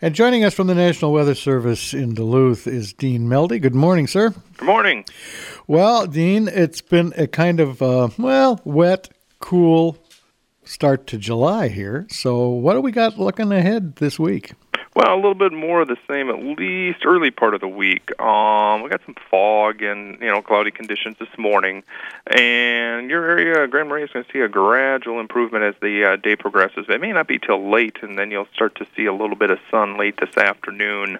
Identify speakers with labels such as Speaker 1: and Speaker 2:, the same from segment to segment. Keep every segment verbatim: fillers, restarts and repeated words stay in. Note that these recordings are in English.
Speaker 1: And joining us from the National Weather Service in Duluth is Dean Melding. Good morning, sir.
Speaker 2: Good morning.
Speaker 1: Well, Dean, it's been a kind of, uh, well, wet, cool start to July here. So what do we got looking ahead this week?
Speaker 2: Well, a little bit more of the same, at least early part of the week. Um, we got some fog and, you know, cloudy conditions this morning. And your area, Grand Marais, is going to see a gradual improvement as the uh, day progresses. It may not be till late, and then you'll start to see a little bit of sun late this afternoon.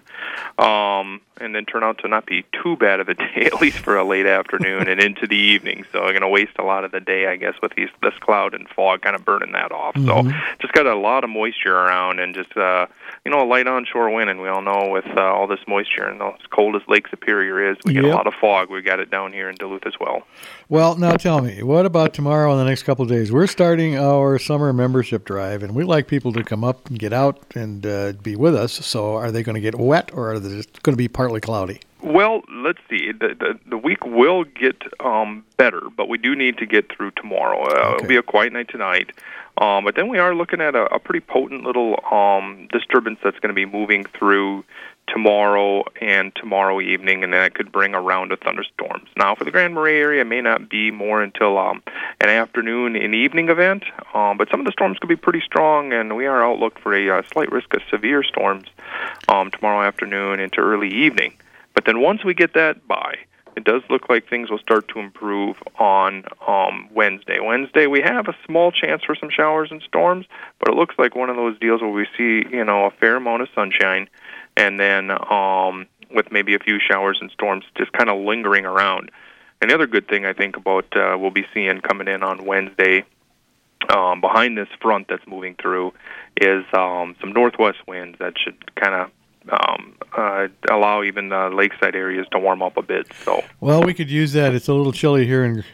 Speaker 2: Um, and then turn out to not be too bad of a day, at least for a late afternoon and into the evening. So we're going to waste a lot of the day, I guess, with these, this cloud and fog kind of burning that off. Mm-hmm. So just got a lot of moisture around and just, uh, you know, a light onshore wind. And we all know with uh, all this moisture and as cold as Lake Superior is, we get yep. a lot of fog. We got it down here in Duluth as well.
Speaker 1: Well, now tell me, what about tomorrow and the next couple of days? We're starting our summer membership drive, and we like people to come up and get out and uh, be with us. So are they going to get wet, or are they just going to be partly cloudy?
Speaker 2: Well, let's see. The, the the week will get um, better, but we do need to get through tomorrow. Uh, okay. It'll be a quiet night tonight. Um, but then we are looking at a, a pretty potent little um, disturbance that's going to be moving through tomorrow and tomorrow evening, and that could bring a round of thunderstorms. Now, for the Grand Marais area, it may not be more until um, an afternoon and evening event, um, but some of the storms could be pretty strong, and we are outlooked for a uh, slight risk of severe storms um, tomorrow afternoon into early evening. But then once we get that by, it does look like things will start to improve on um, Wednesday. Wednesday, we have a small chance for some showers and storms, but it looks like one of those deals where we see, you know, a fair amount of sunshine, and then um, with maybe a few showers and storms just kind of lingering around. And the other good thing I think about uh, we'll be seeing coming in on Wednesday um, behind this front that's moving through is um, some northwest winds that should kind of Um, uh, allow even the lakeside areas to warm up a bit. So,
Speaker 1: well, we could use that. It's a little chilly here in,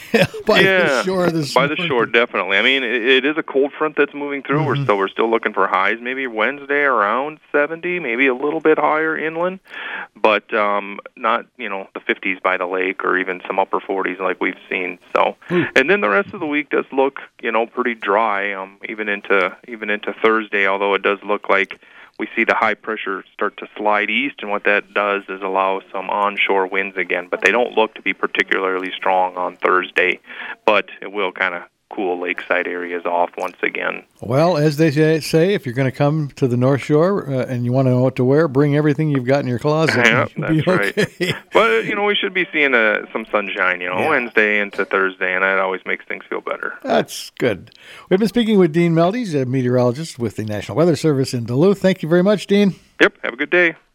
Speaker 1: by
Speaker 2: yeah,
Speaker 1: the shore. This
Speaker 2: by
Speaker 1: morning.
Speaker 2: the shore, definitely. I mean, it, it is a cold front that's moving through. Mm-hmm. We're so we're still looking for highs. Maybe Wednesday around seventy, maybe a little bit higher inland, but um, not you know the fifties by the lake or even some upper forties like we've seen. So, mm. and then the rest of the week does look you know pretty dry, um, even into even into Thursday. Although it does look like we see the high pressure start to slide east, and what that does is allow some onshore winds again, but they don't look to be particularly strong on Thursday, but it will kind of cool lakeside areas off once again.
Speaker 1: Well, as they say, if you're going to come to the North Shore uh, and you want to know what to wear, bring everything you've got in your closet.
Speaker 2: Yeah, that's
Speaker 1: okay.
Speaker 2: right. But, you know, we should be seeing uh, some sunshine, you know, yeah. Wednesday into Thursday, and that always makes things feel better.
Speaker 1: That's good. We've been speaking with Dean Melding, a meteorologist with the National Weather Service in Duluth. Thank you very much, Dean.
Speaker 2: Yep, have a good day.